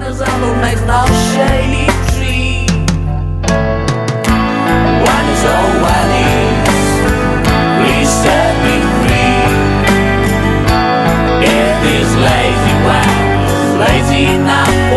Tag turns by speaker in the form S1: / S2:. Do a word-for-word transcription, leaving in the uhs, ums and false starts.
S1: is all who makes no shady tree. One is all one is, please set me free. It is lazy one, lazy enough.